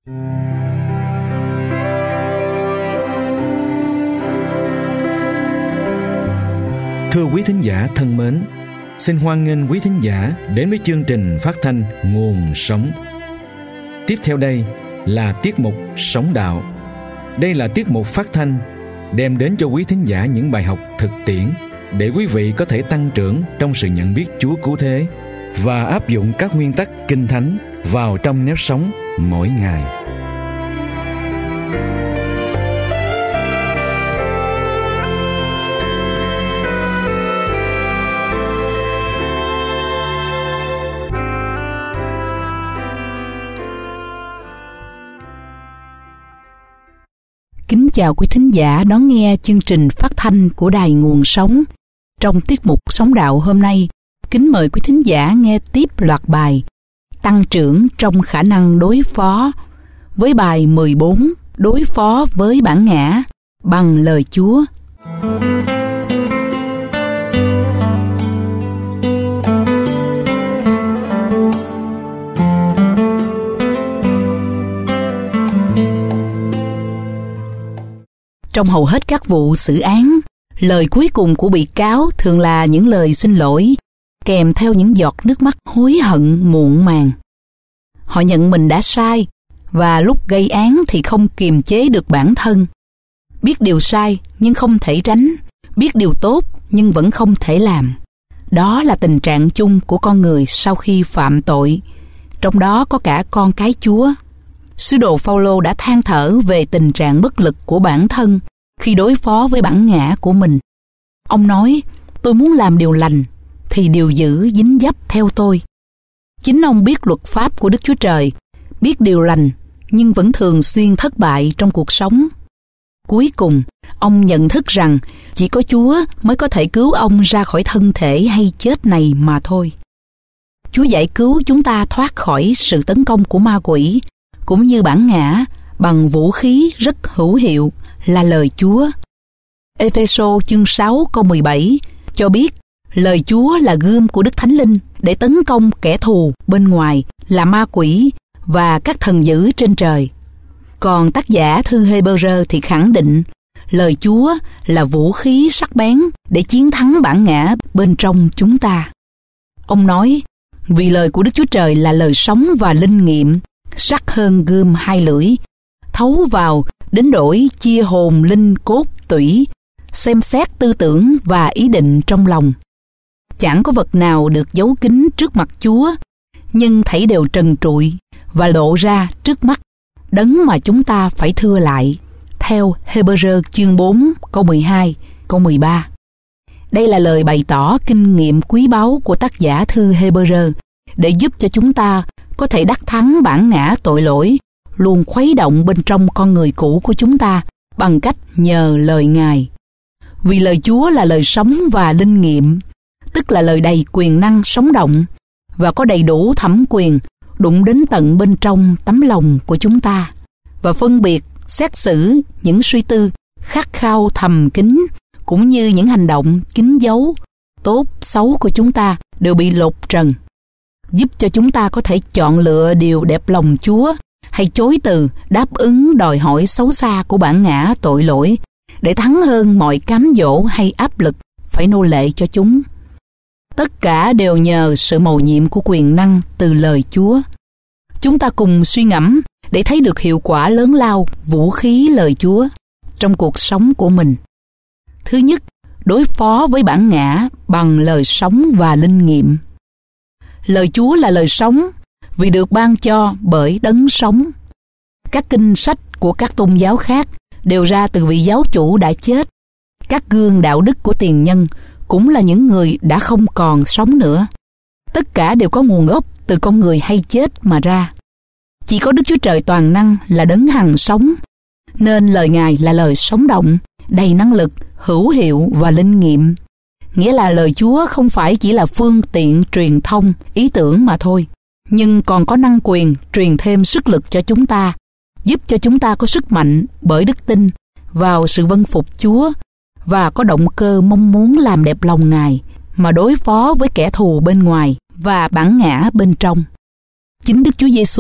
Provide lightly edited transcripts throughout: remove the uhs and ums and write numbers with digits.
Thưa quý thính giả thân mến, xin hoan nghênh quý thính giả đến với chương trình phát thanh Nguồn Sống. Tiếp theo đây là tiết mục Sống Đạo. Đây là tiết mục phát thanh đem đến cho quý thính giả những bài học thực tiễn để quý vị có thể tăng trưởng trong sự nhận biết Chúa cứu thế và áp dụng các nguyên tắc Kinh Thánh vào trong nếp sống mỗi ngày. Kính chào quý thính giả đón nghe chương trình phát thanh của Đài Nguồn Sống. Trong tiết mục Sống Đạo hôm nay, kính mời quý thính giả nghe tiếp loạt bài Tăng trưởng trong khả năng đối phó với bài 14 Đối phó với bản ngã bằng lời Chúa. Trong hầu hết các vụ xử án, lời cuối cùng của bị cáo thường là những lời xin lỗi, kèm theo những giọt nước mắt hối hận muộn màng. Họ nhận mình đã sai, và lúc gây án thì không kiềm chế được bản thân. Biết điều sai nhưng không thể tránh, biết điều tốt nhưng vẫn không thể làm. Đó là tình trạng chung của con người sau khi phạm tội, trong đó có cả con cái Chúa. Sứ đồ Phao-lô đã than thở về tình trạng bất lực của bản thân khi đối phó với bản ngã của mình. Ông nói, tôi muốn làm điều lành, thì điều dữ dính dấp theo tôi. Chính ông biết luật pháp của Đức Chúa Trời, biết điều lành, nhưng vẫn thường xuyên thất bại trong cuộc sống. Cuối cùng, ông nhận thức rằng chỉ có Chúa mới có thể cứu ông ra khỏi thân thể hay chết này mà thôi. Chúa giải cứu chúng ta thoát khỏi sự tấn công của ma quỷ, cũng như bản ngã, bằng vũ khí rất hữu hiệu là lời Chúa. Ê-phê-sô chương 6 câu 17 cho biết lời Chúa là gươm của Đức Thánh Linh để tấn công kẻ thù bên ngoài là ma quỷ và các thần dữ trên trời. Còn tác giả thư Hê-bơ-rơ thì khẳng định lời Chúa là vũ khí sắc bén để chiến thắng bản ngã bên trong chúng ta. Ông nói, vì lời của Đức Chúa Trời là lời sống và linh nghiệm, sắc hơn gươm hai lưỡi, thấu vào đến đổi chia hồn linh cốt tủy, xem xét tư tưởng và ý định trong lòng. Chẳng có vật nào được giấu kín trước mặt Chúa, nhưng thảy đều trần trụi và lộ ra trước mắt đấng mà chúng ta phải thưa lại, theo Hê-bơ-rơ chương 4 câu 12, câu 13. Đây là lời bày tỏ kinh nghiệm quý báu của tác giả thư Hê-bơ-rơ để giúp cho chúng ta có thể đắc thắng bản ngã tội lỗi luôn khuấy động bên trong con người cũ của chúng ta bằng cách nhờ lời Ngài. Vì lời Chúa là lời sống và linh nghiệm, tức là lời đầy quyền năng sống động và có đầy đủ thẩm quyền đụng đến tận bên trong tấm lòng của chúng ta và phân biệt, xét xử những suy tư, khát khao thầm kín cũng như những hành động kín giấu, tốt, xấu của chúng ta đều bị lột trần, giúp cho chúng ta có thể chọn lựa điều đẹp lòng Chúa hay chối từ đáp ứng đòi hỏi xấu xa của bản ngã tội lỗi để thắng hơn mọi cám dỗ hay áp lực phải nô lệ cho chúng. Tất cả đều nhờ sự mầu nhiệm của quyền năng từ lời Chúa. Chúng ta cùng suy ngẫm để thấy được hiệu quả lớn lao vũ khí lời Chúa trong cuộc sống của mình. Thứ nhất, đối phó với bản ngã bằng lời sống và linh nghiệm. Lời Chúa là lời sống vì được ban cho bởi đấng sống. Các kinh sách của các tôn giáo khác đều ra từ vị giáo chủ đã chết. Các gương đạo đức của tiền nhân cũng là những người đã không còn sống nữa. Tất cả đều có nguồn gốc từ con người hay chết mà ra. Chỉ có Đức Chúa Trời toàn năng là đấng hằng sống, nên lời Ngài là lời sống động, đầy năng lực, hữu hiệu và linh nghiệm. Nghĩa là lời Chúa không phải chỉ là phương tiện truyền thông, ý tưởng mà thôi, nhưng còn có năng quyền truyền thêm sức lực cho chúng ta, giúp cho chúng ta có sức mạnh bởi đức tin vào sự vâng phục Chúa và có động cơ mong muốn làm đẹp lòng Ngài mà đối phó với kẻ thù bên ngoài và bản ngã bên trong. Chính Đức Chúa Giêsu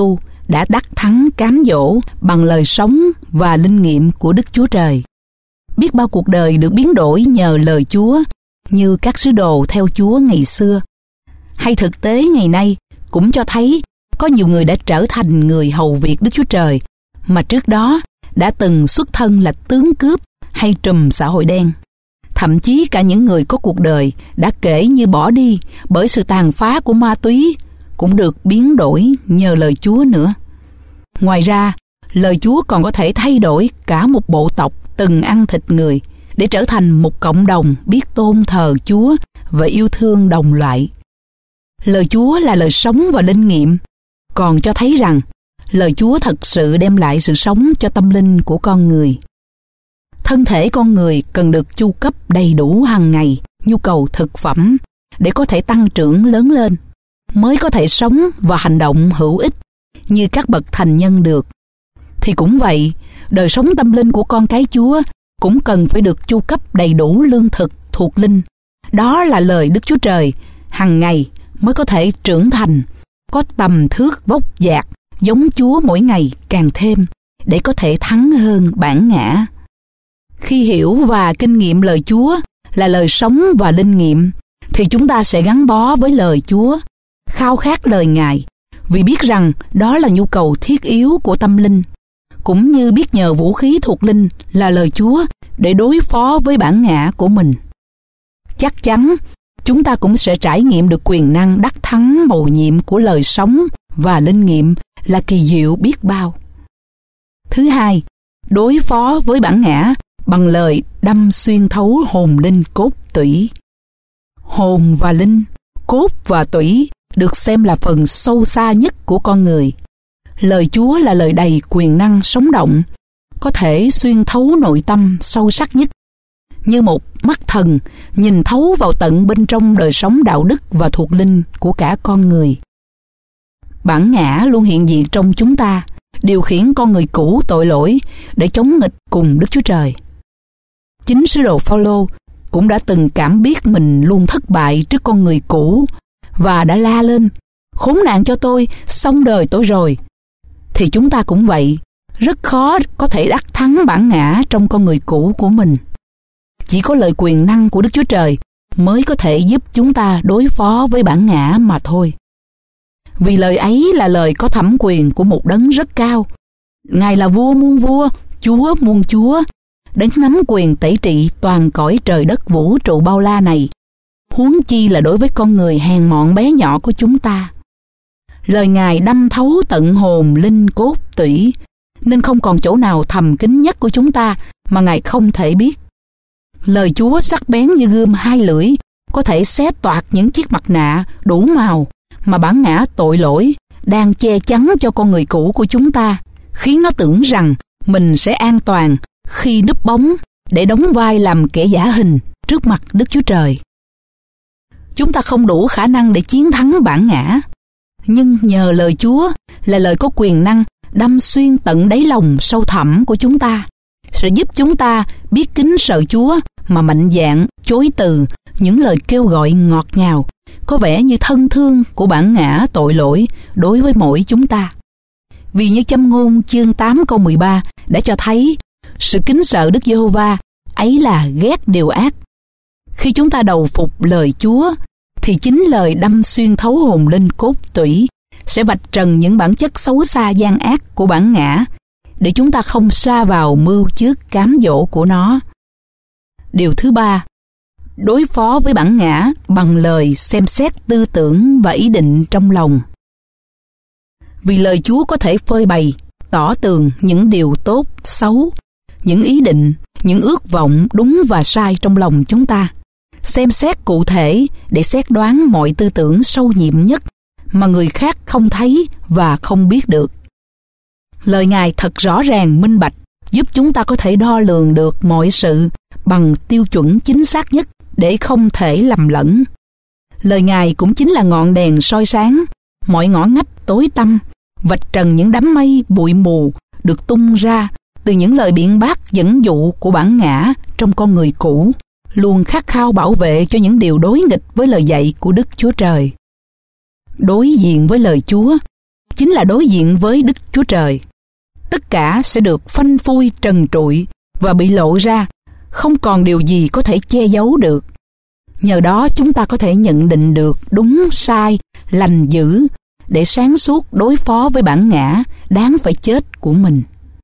đã đắc thắng cám dỗ bằng lời sống và linh nghiệm của Đức Chúa Trời. Biết bao cuộc đời được biến đổi nhờ lời Chúa, như các sứ đồ theo Chúa ngày xưa. Hay thực tế ngày nay cũng cho thấy có nhiều người đã trở thành người hầu việc Đức Chúa Trời mà trước đó đã từng xuất thân là tướng cướp hay trùm xã hội đen. Thậm chí cả những người có cuộc đời đã kể như bỏ đi bởi sự tàn phá của ma túy cũng được biến đổi nhờ lời Chúa nữa. Ngoài ra, lời Chúa còn có thể thay đổi cả một bộ tộc từng ăn thịt người để trở thành một cộng đồng biết tôn thờ Chúa và yêu thương đồng loại. Lời Chúa là lời sống và linh nghiệm, còn cho thấy rằng lời Chúa thật sự đem lại sự sống cho tâm linh của con người. Thân thể con người cần được chu cấp đầy đủ hàng ngày nhu cầu thực phẩm để có thể tăng trưởng lớn lên, mới có thể sống và hành động hữu ích như các bậc thành nhân được. Thì cũng vậy, đời sống tâm linh của con cái Chúa cũng cần phải được chu cấp đầy đủ lương thực thuộc linh. Đó là lời Đức Chúa Trời, hàng ngày mới có thể trưởng thành, có tầm thước vóc dạc, giống Chúa mỗi ngày càng thêm, để có thể thắng hơn bản ngã. Khi hiểu và kinh nghiệm lời Chúa là lời sống và linh nghiệm, thì chúng ta sẽ gắn bó với lời Chúa, khao khát lời Ngài, vì biết rằng đó là nhu cầu thiết yếu của tâm linh, cũng như biết nhờ vũ khí thuộc linh là lời Chúa để đối phó với bản ngã của mình. Chắc chắn, chúng ta cũng sẽ trải nghiệm được quyền năng đắc thắng mầu nhiệm của lời sống và linh nghiệm là kỳ diệu biết bao. Thứ hai, đối phó với bản ngã bằng lời đâm xuyên thấu hồn linh cốt tủy. Hồn và linh, cốt và tủy được xem là phần sâu xa nhất của con người. Lời Chúa là lời đầy quyền năng sống động, có thể xuyên thấu nội tâm sâu sắc nhất, như một mắt thần nhìn thấu vào tận bên trong đời sống đạo đức và thuộc linh của cả con người. Bản ngã luôn hiện diện trong chúng ta, điều khiển con người cũ tội lỗi để chống nghịch cùng Đức Chúa Trời. Chính sứ đồ Phao-lô cũng đã từng cảm biết mình luôn thất bại trước con người cũ và đã la lên: khốn nạn cho tôi, xong đời tôi rồi. Thì chúng ta cũng vậy, rất khó có thể đắc thắng bản ngã trong con người cũ của mình. Chỉ có lời quyền năng của Đức Chúa Trời mới có thể giúp chúng ta đối phó với bản ngã mà thôi. Vì lời ấy là lời có thẩm quyền của một đấng rất cao. Ngài là vua muôn vua, Chúa muôn chúa, đấng nắm quyền tể trị toàn cõi trời đất vũ trụ bao la này, huống chi là đối với con người hèn mọn bé nhỏ của chúng ta. Lời Ngài đâm thấu tận hồn linh cốt tủy, nên không còn chỗ nào thầm kín nhất của chúng ta mà Ngài không thể biết. Lời Chúa sắc bén như gươm hai lưỡi, có thể xé toạc những chiếc mặt nạ đủ màu mà bản ngã tội lỗi đang che chắn cho con người cũ của chúng ta, khiến nó tưởng rằng mình sẽ an toàn khi núp bóng để đóng vai làm kẻ giả hình trước mặt Đức Chúa Trời. Chúng ta không đủ khả năng để chiến thắng bản ngã, nhưng nhờ lời Chúa là lời có quyền năng đâm xuyên tận đáy lòng sâu thẳm của chúng ta, sẽ giúp chúng ta biết kính sợ Chúa mà mạnh dạn chối từ những lời kêu gọi ngọt ngào, có vẻ như thân thương của bản ngã tội lỗi đối với mỗi chúng ta. Vì như Châm ngôn chương 8 câu 13 đã cho thấy, sự kính sợ Đức Giê-hô-va ấy là ghét điều ác. Khi chúng ta đầu phục lời Chúa, thì chính lời đâm xuyên thấu hồn linh cốt tủy sẽ vạch trần những bản chất xấu xa gian ác của bản ngã, để chúng ta không sa vào mưu trước cám dỗ của nó. Điều thứ ba, đối phó với bản ngã bằng lời xem xét tư tưởng và ý định trong lòng. Vì lời Chúa có thể phơi bày, tỏ tường những điều tốt, xấu, những ý định, những ước vọng đúng và sai trong lòng chúng ta, xem xét cụ thể để xét đoán mọi tư tưởng sâu nhiệm nhất mà người khác không thấy và không biết được. Lời Ngài thật rõ ràng minh bạch, giúp chúng ta có thể đo lường được mọi sự bằng tiêu chuẩn chính xác nhất để không thể lầm lẫn. Lời Ngài cũng chính là ngọn đèn soi sáng mọi ngõ ngách tối tăm, vạch trần những đám mây bụi mù được tung ra từ những lời biện bác dẫn dụ của bản ngã trong con người cũ, luôn khát khao bảo vệ cho những điều đối nghịch với lời dạy của Đức Chúa Trời. Đối diện với lời Chúa, chính là đối diện với Đức Chúa Trời. Tất cả sẽ được phanh phui trần trụi và bị lộ ra, không còn điều gì có thể che giấu được. Nhờ đó chúng ta có thể nhận định được đúng sai, lành dữ, để sáng suốt đối phó với bản ngã đáng phải chết của mình.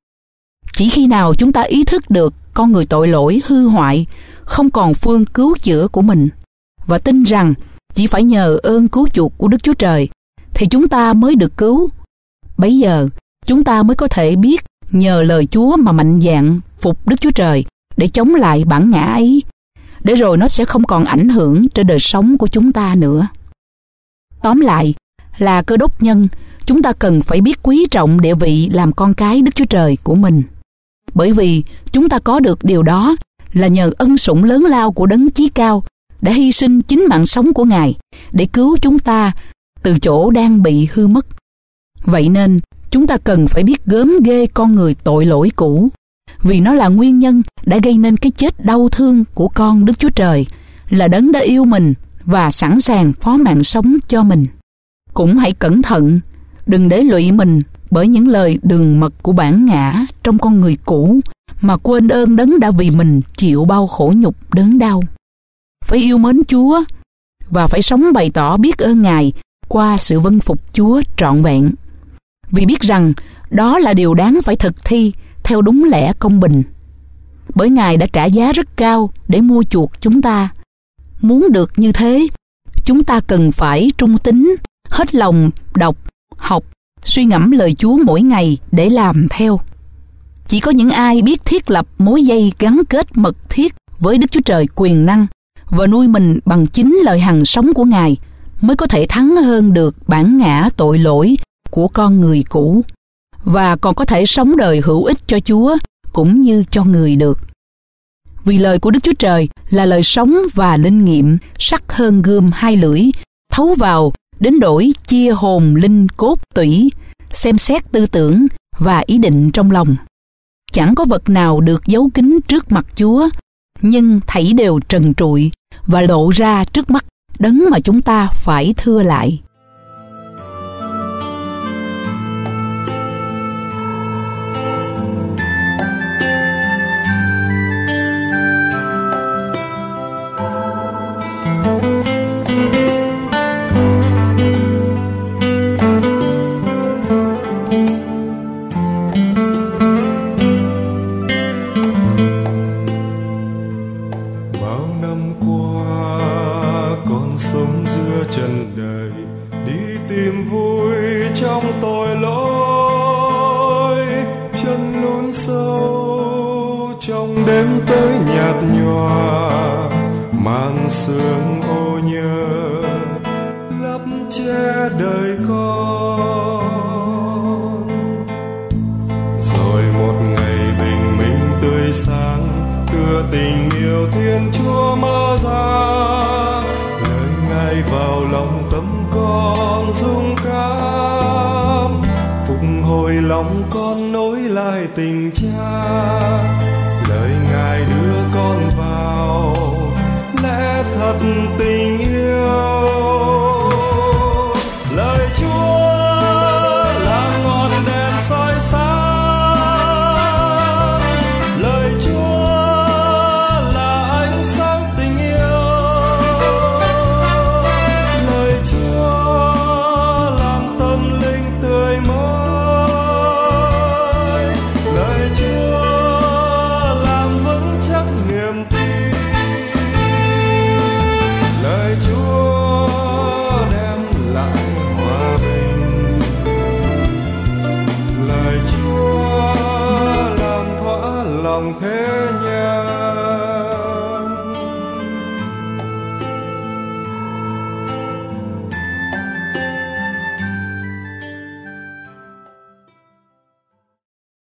Chỉ khi nào chúng ta ý thức được con người tội lỗi hư hoại, không còn phương cứu chữa của mình, và tin rằng chỉ phải nhờ ơn cứu chuộc của Đức Chúa Trời, thì chúng ta mới được cứu. Bấy giờ, chúng ta mới có thể biết nhờ lời Chúa mà mạnh dạn phục Đức Chúa Trời để chống lại bản ngã ấy, để rồi nó sẽ không còn ảnh hưởng trên đời sống của chúng ta nữa. Tóm lại, là Cơ Đốc nhân, chúng ta cần phải biết quý trọng địa vị làm con cái Đức Chúa Trời của mình. Bởi vì chúng ta có được điều đó là nhờ ân sủng lớn lao của Đấng Chí Cao đã hy sinh chính mạng sống của Ngài để cứu chúng ta từ chỗ đang bị hư mất. Vậy nên, chúng ta cần phải biết gớm ghê con người tội lỗi cũ, vì nó là nguyên nhân đã gây nên cái chết đau thương của con Đức Chúa Trời, là Đấng đã yêu mình và sẵn sàng phó mạng sống cho mình. Cũng hãy cẩn thận, đừng để lụy mình bởi những lời đường mật của bản ngã trong con người cũ, mà quên ơn Đấng đã vì mình chịu bao khổ nhục đớn đau. Phải yêu mến Chúa và phải sống bày tỏ biết ơn Ngài qua sự vâng phục Chúa trọn vẹn, vì biết rằng đó là điều đáng phải thực thi theo đúng lẽ công bình. Bởi Ngài đã trả giá rất cao để mua chuộc chúng ta. Muốn được như thế, chúng ta cần phải trung tín, hết lòng đọc, học, suy ngẫm lời Chúa mỗi ngày để làm theo. Chỉ có những ai biết thiết lập mối dây gắn kết mật thiết với Đức Chúa Trời quyền năng và nuôi mình bằng chính lời hằng sống của Ngài mới có thể thắng hơn được bản ngã tội lỗi của con người cũ, và còn có thể sống đời hữu ích cho Chúa cũng như cho người được. Vì lời của Đức Chúa Trời là lời sống và linh nghiệm, sắc hơn gươm hai lưỡi, thấu vào đến đổi chia hồn linh cốt tủy, xem xét tư tưởng và ý định trong lòng. Chẳng có vật nào được giấu kín trước mặt Chúa, nhưng thảy đều trần trụi và lộ ra trước mắt Đấng mà chúng ta phải thưa lại. Sương ô nhớ lấp che đời con, rồi một ngày bình minh tươi sáng, đưa tình yêu Thiên Chúa mở ra, lời Ngài vào lòng tâm con rung cảm, phục hồi lòng con nối lại tình cha, lời Ngài đưa con vào lẽ thật tình yêu. Lời Chúa là ngọn đèn soi sáng, lời Chúa là ánh sáng tình yêu, lời Chúa làm tâm linh tươi mới, lời Chúa làm vững chắc niềm tin. Lời Chúa đem lại hòa bình, lời Chúa làm thỏa lòng thế